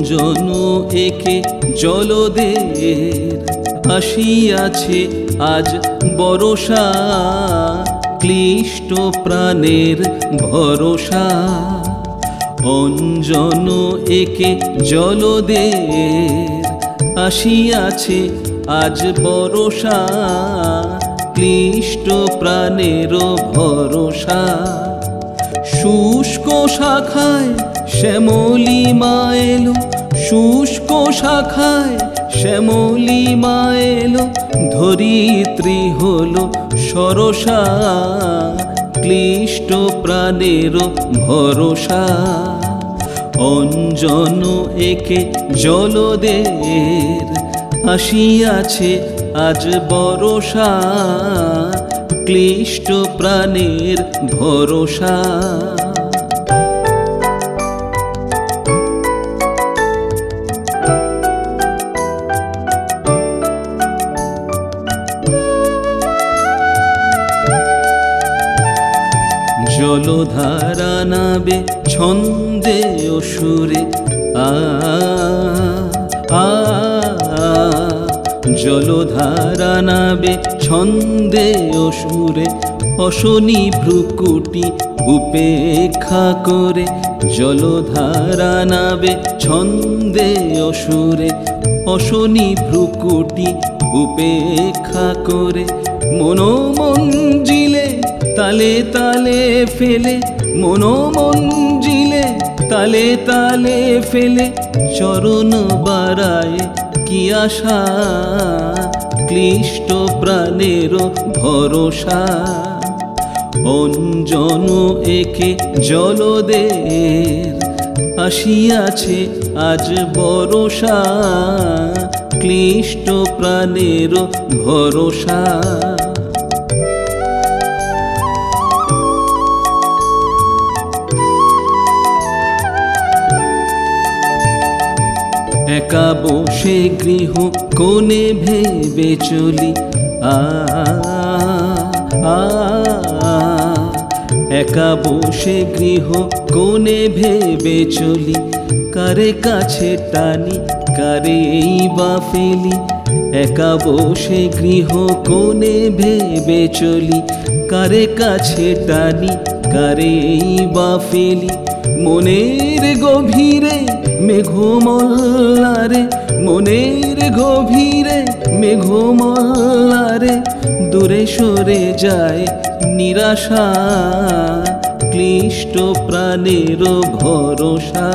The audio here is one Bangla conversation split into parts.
অঞ্জন একে জলদের আসিয়াছে আজ বরষা, ক্লিষ্ট প্রাণের ভরসা। অঞ্জন একে জলদের আসিয়াছে আজ বরষা, ক্লিষ্ট প্রাণের ভরসা। শুষ্ক শাখায় শ্যামলিমা এলো, শুষ্ক শাখায় শ্যামলিমা এলো, ধরিত্রী হলো সরসা, ক্লিষ্ট প্রাণের ভরসা। অঞ্জন একে জলদের আসিয়াছে আজ বরষা, ক্লিষ্ট প্রাণের ভরসা। জলধারা নাবে ছন্দে ও সুরে, জলধারা নাবে ছন্দে ও সুরে, অশনি ভ্রুকুটি উপেক্ষা করে। জলধারা নাবে ছন্দে ও সুরে, অশনি ভ্রুকুটি উপেক্ষা করে। মনোমঞ্জিলে তালে তালে ফেলে, মনোমঞ্জিলে তালে তালে ফেলে, চরণ বাড়ায় কি আশা, ক্লিষ্ট প্রাণের ভরসা। অঞ্জন একে জলদের আসিয়াছে আজ বরষা, ক্লিষ্ট প্রাণের ভরসা। একা বসে গৃহ কোণে ভেবে চলি, একা বসে গৃহ কোণে ভেবে চলি, কারে কাছে টানি কারেই বা ফেলি। একা বসে গৃহ কোণে ভেবে চলি, কারে কাছে টানি কারেই বা ফেলি। মনের গভীরে মেঘমল্লারে, মনের গভীরে মেঘমল্লারে, দূরে সরে যায় নিরাশা, ক্লিষ্ট প্রাণের ভরসা।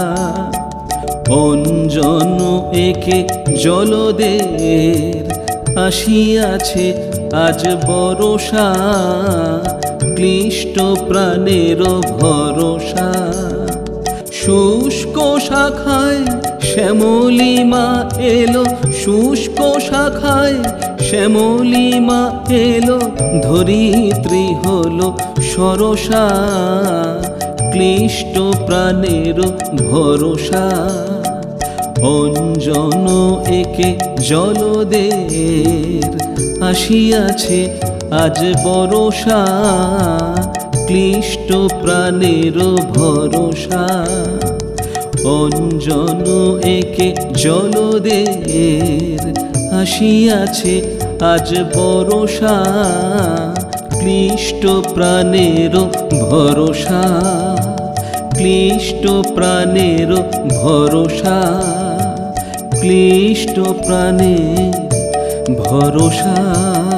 অঞ্জন একে জলদের আসিয়াছে আজ বরষা, ক্লিষ্ট প্রাণের ভরসা। শুষ্ক শাখায় শ্যামলিমা এলো, শুষ্ক শাখায় শ্যামলিমা এলো, ধরিত্রী হলো সরসা, ক্লিষ্ট প্রাণের ভরসা। অঞ্জন একে জলদের আসিয়াছে আজ বরষা, ক্লিষ্ট প্রাণের ভরসা। অঞ্জন একে জলদের আসিয়াছে আজ বরষা, ক্লিষ্ট প্রাণের ভরসা, ক্লিষ্ট প্রাণের ভরসা, ক্লিষ্ট প্রাণের ভরসা।